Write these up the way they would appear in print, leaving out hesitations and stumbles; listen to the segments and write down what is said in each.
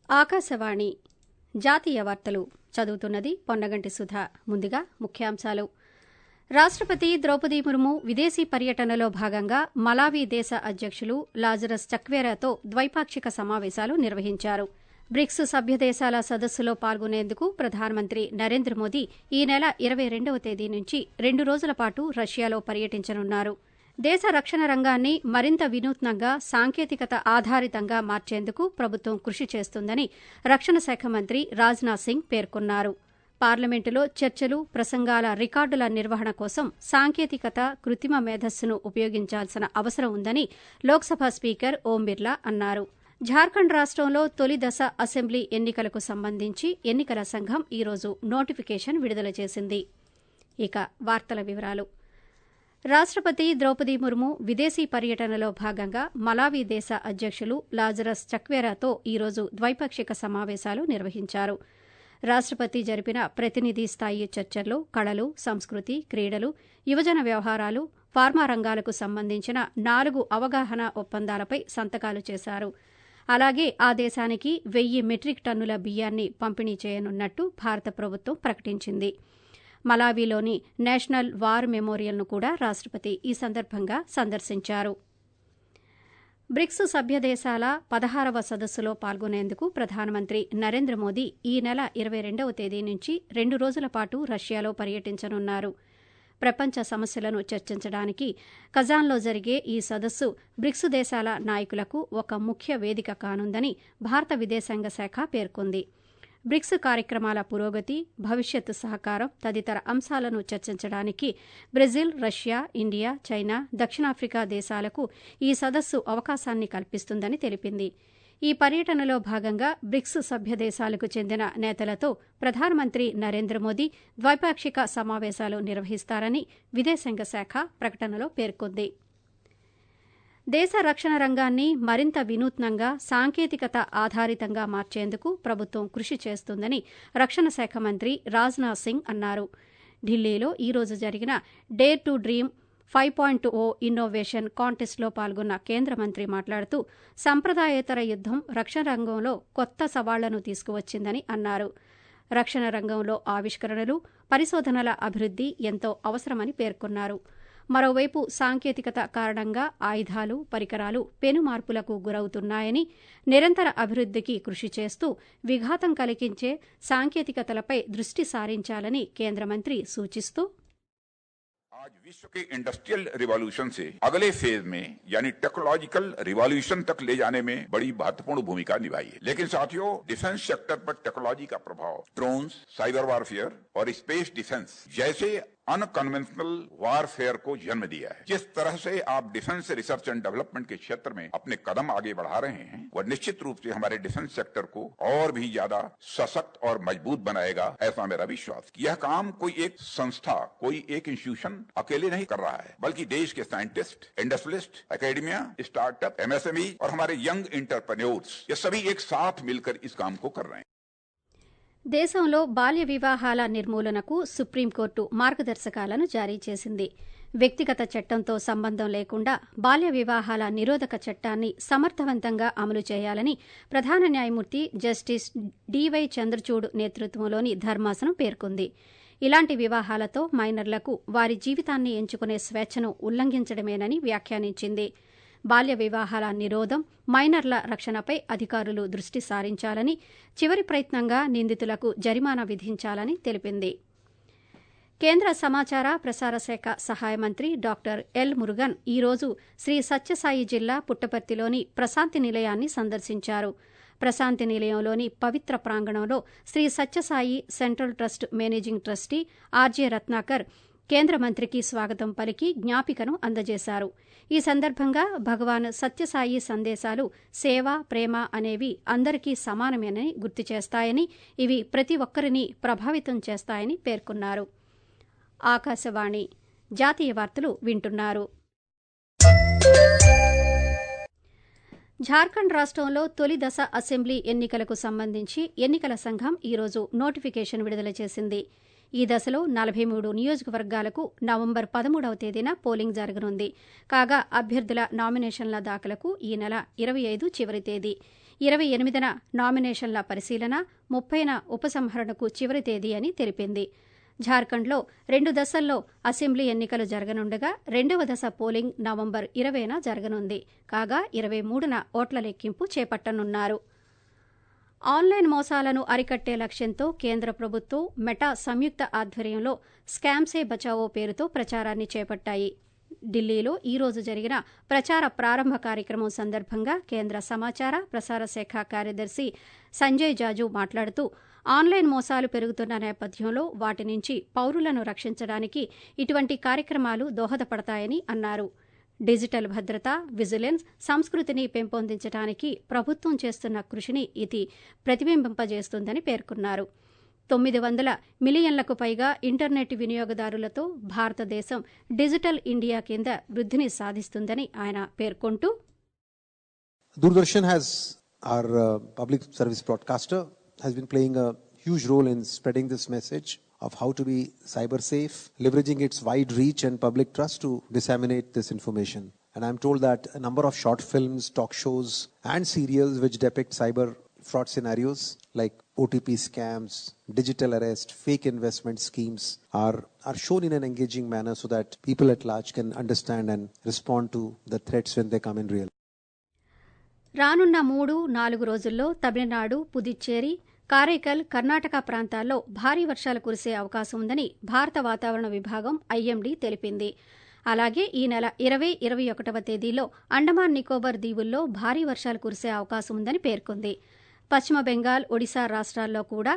ఆకాశవాణి జాతీయ వార్తలు చదువుతున్నది పొన్నగంటి సుధ. ముందుగా ముఖ్యాంశాలు. రాష్టపతి ద్రౌపది ముర్ము విదేశీ పర్యటనలో భాగంగా మలావి దేశ అధ్యకులు లాజరస్ చక్వేరాతో ద్వైపాక్షిక సమావేశాలు నిర్వహించారు. బ్రిక్స్ సభ్యదేశాల సదస్సులో పాల్గొనేందుకు ప్రధానమంత్రి నరేంద్ర మోదీ ఈ నెల 22వ తేదీ నుంచి 2 రోజుల పాటు రష్యాలో పర్యటించనున్నారు. దేశ రక్షణ రంగాన్ని మరింత వినూత్నంగా, సాంకేతికత ఆధారితంగా మార్చేందుకు ప్రభుత్వం కృషి చేస్తుందని రక్షణ శాఖ మంత్రి రాజ్నాథ్ సింగ్ పేర్కొన్నారు. పార్లమెంటులో చర్చలు, ప్రసంగాల రికార్డుల నిర్వహణ కోసం సాంకేతికత, కృత్రిమ మేధస్సును ఉపయోగించాల్సిన అవసరం ఉందని లోక్సభ స్పీకర్ ఓం బిర్లా అన్నారు. జార్ఖండ్ రాష్టంలో తొలి దశ అసెంబ్లీ ఎన్నికలకు సంబంధించి ఎన్నికల సంఘం ఈరోజు నోటిఫికేషన్ విడుదల చేసింది. ఇక వార్తల వివరాలు. రాష్టపతి ద్రౌపది ముర్ము విదేశీ పర్యటనలో భాగంగా మలావి దేశ అధ్యకులు లాజరస్ చక్వేరాతో ఈరోజు ద్వైపాక్షిక సమావేశాలు నిర్వహించారు. రాష్టపతి జరిపిన ప్రతినిధి స్థాయి చర్చల్లో కళలు, సంస్కృతి, క్రీడలు, యువజన వ్యవహారాలు, ఫార్మా రంగాలకు సంబంధించిన 4 అవగాహన ఒప్పందాలపై సంతకాలు చేశారు. అలాగే ఆ దేశానికి 1000 మెట్రిక్ టన్నుల బియ్యాన్ని పంపిణీ చేయనున్నట్టు భారత ప్రభుత్వం ప్రకటించింది. మలావిలోని నేషనల్ వార్ మెమోరియల్ను కూడా రాష్టపతి ఈ సందర్భంగా సందర్శించారు. బ్రిక్స్ సభ్యదేశాల 16వ సదస్సులో పాల్గొనేందుకు ప్రధానమంత్రి నరేంద్ర మోదీ ఈ నెల 22వ తేదీ నుంచి 2 రోజుల పాటు రష్యాలో పర్యటించనున్నారు. ప్రపంచ సమస్యలను చర్చించడానికి కజాన్లో జరిగే ఈ సదస్సు బ్రిక్స్ దేశాల నాయకులకు ఒక ముఖ్య వేదిక కానుందని భారత విదేశాంగ శాఖ పేర్కొంది. బ్రిక్స్ కార్యక్రమాల పురోగతి, భవిష్యత్ సహకారం తదితర అంశాలను చర్చించడానికి బ్రెజిల్, రష్యా, ఇండియా, చైనా, దక్షిణాఫ్రికా దేశాలకు ఈ సదస్సు అవకాశాన్ని కల్పిస్తుందని తెలిపింది. ఈ పర్యటనలో భాగంగా బ్రిక్స్ సభ్యదేశాలకు చెందిన నేతలతో ప్రధానమంత్రి నరేంద్ర మోదీ ద్వైపాక్షిక సమావేశాలు నిర్వహిస్తారని విదేశాంగ శాఖ ప్రకటనలో పేర్కొంది. దేశ రక్షణ రంగాన్ని మరింత వినూత్నంగా, సాంకేతికత ఆధారితంగా మార్చేందుకు ప్రభుత్వం కృషి చేస్తుందని రక్షణ శాఖ మంత్రి రాజ్నాథ్ సింగ్ అన్నారు. ఢిల్లీలో ఈ రోజు జరిగిన డేర్ టు డ్రీమ్ 5.0 ఇన్నోవేషన్ కాంటెస్ట్లో పాల్గొన్న కేంద్ర మంత్రి మాట్లాడుతూ సంప్రదాయేతర యుద్దం రక్షణ రంగంలో కొత్త సవాళ్లను తీసుకువచ్చిందని అన్నారు. రక్షణ రంగంలో ఆవిష్కరణలు, పరిశోధనల అభివృద్ది ఎంతో అవసరమని పేర్కొన్నారు. మరోవైపు సాంకేతికత కారణంగా ఆయుధాలు, పరికరాలు పెను మార్పులకు గురవుతున్నాయని, నిరంతర అభివృద్దికి కృషి చేస్తూ విఘాతం కలిగించే సాంకేతికతలపై దృష్టి సారించాలని కేంద్ర మంత్రి సూచిస్తూ, आज विश्व के इंडस्ट्रियल रिवॉल्यूशन से अगले फेज में यानी टेक्नोलॉजिकल रिवॉल्यूशन तक ले जाने में बड़ी महत्वपूर्ण भूमिका निभाई है। लेकिन साथियों, डिफेंस सेक्टर पर टेक्नोलॉजी का प्रभाव ड्रोन्स, साइबर वारफेयर और स्पेस डिफेंस जैसे अनकन्वेंशनल वारफेयर को जन्म दिया है। जिस तरह से आप डिफेंस रिसर्च एंड डेवलपमेंट के क्षेत्र में अपने कदम आगे बढ़ा रहे हैं, वह निश्चित रूप से हमारे डिफेंस सेक्टर को और भी ज्यादा सशक्त और मजबूत बनाएगा, ऐसा मेरा विश्वास। यह काम कोई एक संस्था, कोई एक इंस्टीट्यूशन अकेले नहीं कर रहा है, बल्कि देश के scientist, industrialist, academia, startup, MSME और हमारे यंग एंटरप्रेन्योर्स, ये सभी एक साथ मिलकर इस काम को कर रहे हैं। దేశంలో బాల్య వివాహాల నిర్మూలనకు సుప్రీంకోర్టు మార్గదర్శకాలను జారీ చేసింది. వ్యక్తిగత చట్టంతో సంబంధం లేకుండా బాల్య వివాహాల నిరోధక చట్టాన్ని సమర్థవంతంగా అమలు చేయాలని ప్రధాన న్యాయమూర్తి జస్టిస్ డివై చంద్రచూడ్ నేతృత్వంలోని ధర్మాసనం పేర్కొంది. ఇలాంటి వివాహాలతో మైనర్లకు వారి జీవితాన్ని ఎంచుకునే స్వేచ్ఛను ఉల్లంఘించడమేనని వ్యాఖ్యానించింది. బాల్య వివాహాల నిరోధం, మైనర్ల రక్షణపై అధికారులు దృష్టి సారించాలని, చివరి ప్రయత్నంగా నిందితులకు జరిమానా విధించాలని తెలిపింది. కేంద్ర సమాచార ప్రసార శాఖ సహాయ మంత్రి డాక్టర్ ఎల్ మురుగన్ ఈరోజు శ్రీ సత్యసాయి జిల్లా పుట్టపర్తిలోని ప్రశాంతి నిలయాన్ని సందర్శించారు. ప్రశాంతి నిలయంలోని పవిత్ర ప్రాంగణంలో Shri Sathya Sai central trust managing trustee RJ Ratnakar కేంద్ర మంత్రికి స్వాగతం పలికి జ్ఞాపికను అందజేశారు. ఈ సందర్భంగా భగవాన్ సత్యసాయి సందేశాలు సేవ, ప్రేమ అనేవి అందరికీ సమానమేనని గుర్తు చేస్తాయని, ఇవి ప్రతి ఒక్కరిని ప్రభావితం చేస్తాయని పేర్కొన్నారు. ఆకాశవాణి జాతీయ వార్తలు వింటున్నారు. జార్ఖండ్ రాష్టంలో తొలి దశ అసెంబ్లీ ఎన్నికలకు సంబంధించి ఎన్నికల సంఘం ఈరోజు నోటిఫికేషన్ విడుదల చేసింది. ఈ దశలో 43 నియోజకవర్గాలకు నవంబర్ 13వ తేదీన పోలింగ్ జరగనుంది. కాగా అభ్యర్థుల నామినేషన్ల దాఖలకు ఈ నెల 25 చివరి తేదీ. 28న నామినేషన్ల పరిశీలన, 30న ఉపసంహరణకు చివరి తేదీ అని తెలిపింది. ఝార్ఖండ్లో 2 దశల్లో అసెంబ్లీ ఎన్నికలు జరగనుండగా 2వ దశ పోలింగ్ నవంబర్ 20న జరగనుంది. కాగా 23న ఓట్ల లెక్కింపు చేపట్టనున్నారు. ఆన్లైన్ మోసాలను అరికట్టే లక్ష్యంతో కేంద్ర ప్రభుత్వం, మెటా సంయుక్త ఆధ్వర్యంలో స్కామ్సే బచావో పేరుతో ప్రచారాన్ని చేపట్టాయి. ఢిల్లీలో ఈ రోజు జరిగిన ప్రచార ప్రారంభ కార్యక్రమం సందర్భంగా కేంద్ర సమాచార ప్రసార శాఖ కార్యదర్శి సంజయ్ జాజు మాట్లాడుతూ ఆన్లైన్ మోసాలు పెరుగుతున్న నేపథ్యంలో వాటి నుంచి పౌరులను రక్షించడానికి ఇటువంటి కార్యక్రమాలు దోహదపడతాయని అన్నారు. డిజిటల్ భద్రత, విజిలెన్స్, సంస్కృతిని పెంపొందించడానికి ప్రభుత్వం చేస్తున్న కృషిని ఇది ప్రతిబింబింపజేస్తుందని పేర్కొన్నారు. 900 మిలియన్లకు పైగా ఇంటర్నెట్ వినియోగదారులతో భారతదేశం డిజిటల్ ఇండియా కింద వృద్ధిని సాధిస్తుందని ఆయన పేర్కొంటూ, Doordarshan has our public service broadcaster has been playing a huge role in spreading this message of how to be cyber safe, leveraging its wide reach and public trust to disseminate this information. And I'm told that a number of short films, talk shows and serials which depict cyber fraud scenarios like OTP scams, digital arrest, fake investment schemes are shown in an engaging manner so that people at large can understand and respond to the threats when they come in real. రానున్న 3-4 రోజుల్లో తమిళనాడు, పుదుచ్చేరి, కారైకల్, కర్ణాటక ప్రాంతాల్లో భారీ వర్షాలు కురిసే అవకాశం ఉందని భారత వాతావరణ విభాగం ఐఎండీ తెలిపింది. అలాగే ఈ నెల 20-21వ తేదీల్లో అండమాన్ నికోబార్ దీవుల్లో భారీ వర్షాలు కురిసే అవకాశం ఉందని పేర్కొంది. పశ్చిమ బెంగాల్, ఒడిశా రాష్ట్రాల్లో కూడా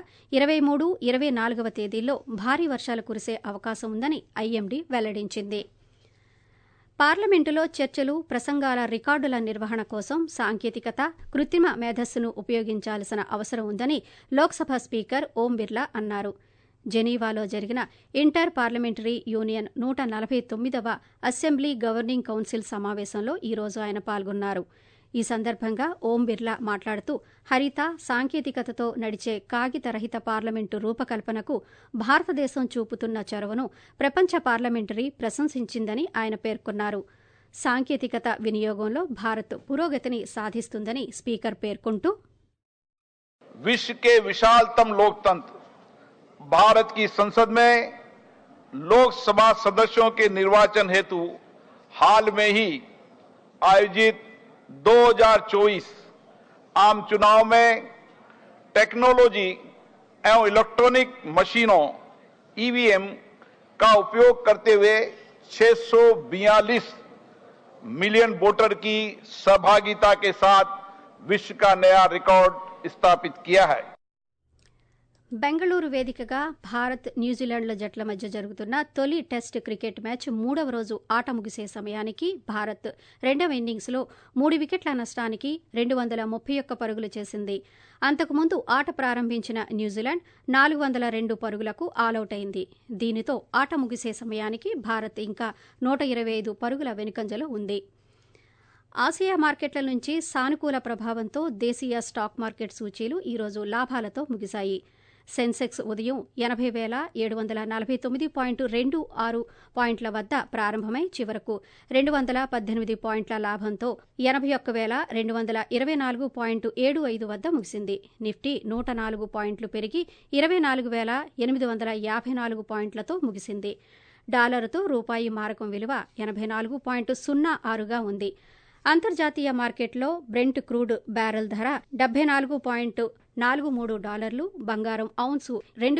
23-24వ తేదీల్లో భారీ వర్షాలు కురిసే అవకాశం ఉందని ఐఎండీ వెల్లడించింది. పార్లమెంటులో చర్చలు, ప్రసంగాల రికార్డుల నిర్వహణ కోసం సాంకేతికత, కృత్రిమ మేధస్సును ఉపయోగించాల్సిన అవసరం ఉందని లోక్సభ స్పీకర్ ఓం బిర్లా అన్నారు. జెనీవాలో జరిగిన ఇంటర్ పార్లమెంటరీ యూనియన్ 149వ అసెంబ్లీ గవర్నింగ్ కౌన్సిల్ సమావేశంలో ఈ రోజు ఆయన పాల్గొన్నారు. ఈ సందర్భంగా ఓం బిర్లా మాట్లాడుతూ హరిత, సాంకేతికతతో నడిచే కాగితరహిత పార్లమెంటు రూపకల్పనకు భారతదేశం చూపుతున్న చొరవను ప్రపంచ పార్లమెంటరీ ప్రశంసించిందని ఆయన పేర్కొన్నారు. సాంకేతికత వినియోగంలో భారత్ పురోగతిని సాధిస్తుందని స్పీకర్ పేర్కొంటూ, विश्व के विशालतम लोकतंत्र भारत की संसद में लोकसभा सदस्यों के निर्वाचन हेतु हाल में ही आयोजित 2024 आम चुनाव में टेक्नोलॉजी एवं इलेक्ट्रॉनिक मशीनों ईवीएम का उपयोग करते हुए 642 मिलियन वोटर की सहभागिता के साथ विश्व का नया रिकॉर्ड स्थापित किया है. బెంగళూరు వేదికగా భారత్, న్యూజిలాండ్ల జట్ల మధ్య జరుగుతున్న తొలి టెస్ట్ క్రికెట్ మ్యాచ్ 3వ రోజు ఆట ముగిసే సమయానికి భారత్ 2వ ఇన్నింగ్స్లో 3 వికెట్ల నష్టానికి 231 పరుగులు చేసింది. అంతకుముందు ఆట ప్రారంభించిన న్యూజిలాండ్ 402 పరుగులకు ఆలౌట్ అయింది. దీనితో ఆట ముగిసే సమయానికి భారత్ ఇంకా 125 పరుగుల వెనుకంజలో ఉంది. ఆసియా మార్కెట్ల నుంచి సానుకూల ప్రభావంతో దేశీయ స్టాక్ మార్కెట్ సూచీలు ఈ రోజు లాభాలతో ముగిశాయి. సెన్సెక్స్ ఉదయం 80,749.26 పాయింట్ల వద్ద ప్రారంభమై చివరకు 218 పాయింట్ల లాభంతో 81,224.75 వద్ద ముగిసింది. నిఫ్టీ 104 పాయింట్లు పెరిగి 24,854 పాయింట్లతో ముగిసింది. డాలరుతో రూపాయి మారకం విలువ 84.06గా ఉంది. అంతర్జాతీయ మార్కెట్లో బ్రెంట్ క్రూడ్ బ్యారెల్ ధర $74.43, బంగారం ఔన్సు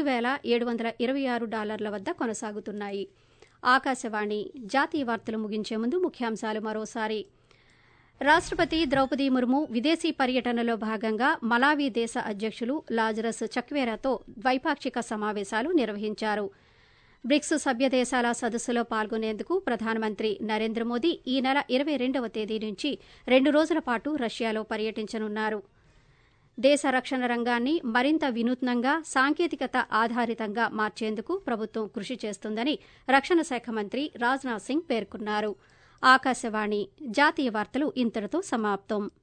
$2,726 వద్ద కొనసాగుతున్నాయి. ఆకాశవాణి జాతీయ వార్తలు ముగించే ముందు ముఖ్యాంశాలు మరోసారి. రాష్ట్రపతి ద్రౌపది ముర్ము విదేశీ పర్యటనలో భాగంగా మలావి దేశ అధ్యక్షులు లాజరస్ చక్వేరాతో ద్వైపాక్షిక సమావేశాలు నిర్వహించారు. బ్రిక్స్ సభ్య దేశాల సదస్సులో పాల్గొనేందుకు ప్రధానమంత్రి నరేంద్ర మోదీ ఈ నెల 22వ తేదీ నుంచి 2 రోజుల పాటు రష్యాలో పర్యటించనున్నారు. దేశ రక్షణ రంగాన్ని మరింత వినూత్నంగా, సాంకేతికత ఆధారితంగా మార్చేందుకు ప్రభుత్వం కృషి చేస్తుందని రక్షణ శాఖ మంత్రి రాజ్నాథ్ సింగ్ పేర్కొన్నారు. ఆకాశవాణి జాతీయ వార్తలు ఇంతటితో సమాప్తం.